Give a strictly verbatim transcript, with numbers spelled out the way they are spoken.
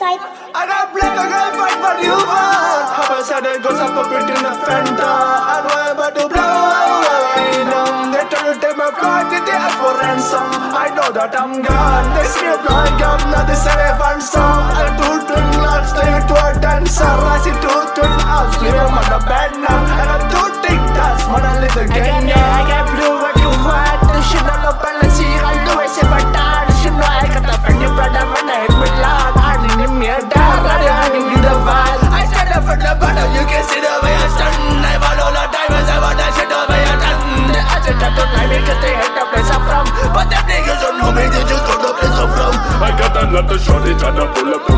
website. I got black, I got fight for you, man. How I said it goes up a bit in the Fanta. And I'm about to blow away down. They try to take my flight, they ask for ransom. I know that I'm gone. They see a blind gun, now they say a fun song. I do twin locks, they to a dancer. I see two twin arms, leave them on the bed now. I got two tick tacs, man, I live the game. I got blue, what you want? You should not know balance, I'll do it, say, but I should know I got the friend, you brother, when I hit me loud. I need me a dog, I need the vibe. I stand up for the battle, you can see the way I stand. I want all the diamonds, I want that shit over your done. I just don't like me cause they hate the place I'm from. But them niggas don't know me, they just don't know the place I'm from. I got a lot of shorty tryna pull up